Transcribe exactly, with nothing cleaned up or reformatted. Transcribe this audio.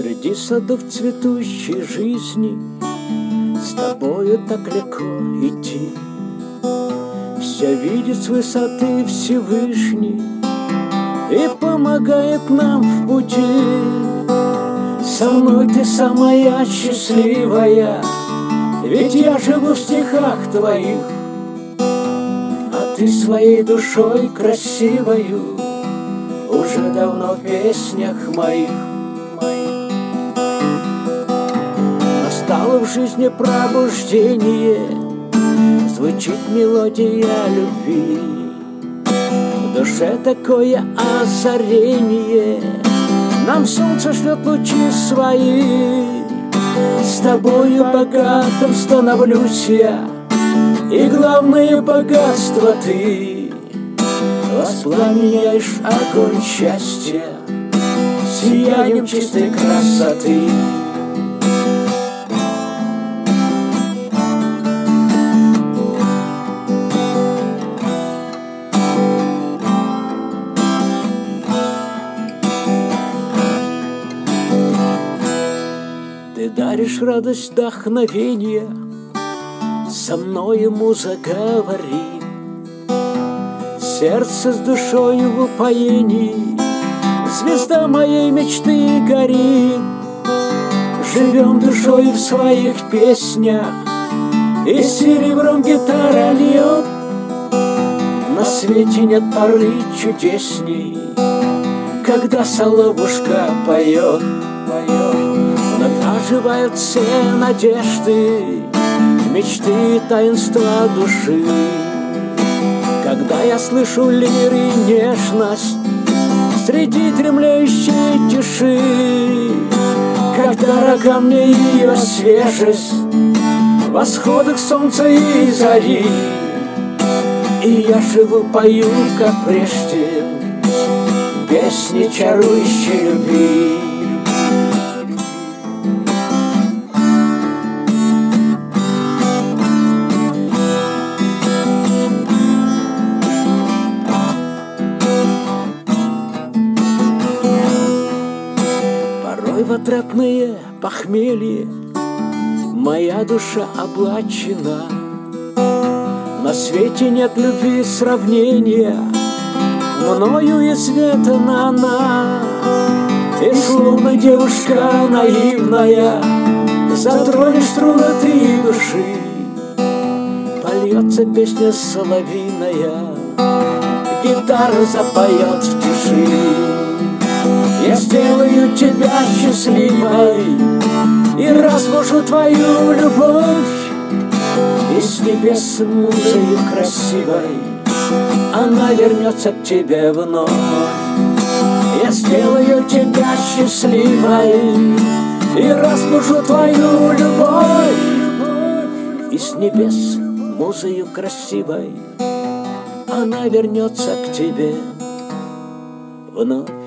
Среди садов цветущей жизни с тобою так легко идти. Все видит с высоты Всевышний и помогает нам в пути. Со мной ты самая счастливая, ведь я живу в стихах твоих, а ты своей душой красивою уже давно в песнях моих. Настало в жизни пробуждение, звучит мелодия любви. В душе такое озарение, нам солнце шлет лучи свои. С тобою богатым становлюсь я, и главное богатство ты. Воспламеняешь огонь счастья сиянием чистой красоты. Ты даришь радость, вдохновение, со мной ему заговори. Сердце с душою в упоении, звезда моей мечты горит. Живем душою в своих песнях, и серебром гитара льет. На свете нет поры чудесней, когда соловушка поет. Оживают все надежды, мечты, таинства души. Когда я слышу лир и нежность среди дремлющей тиши, как дорога мне ее свежесть в восходах солнца и зари. И я живу, пою, как прежде, песни чарующей любви. В отрадное похмелье моя душа облачена. На свете нет любви сравнения, мною изведана она. И словно девушка наивная затронешь струны ты души. Польется песня соловьиная, гитара запоет в тиши. Я сделаю тебя счастливой и разбужу твою любовь. И с небес музою красивой она вернется к тебе вновь. Я сделаю тебя счастливой и разбужу твою любовь. И с небес музою красивой она вернется к тебе вновь.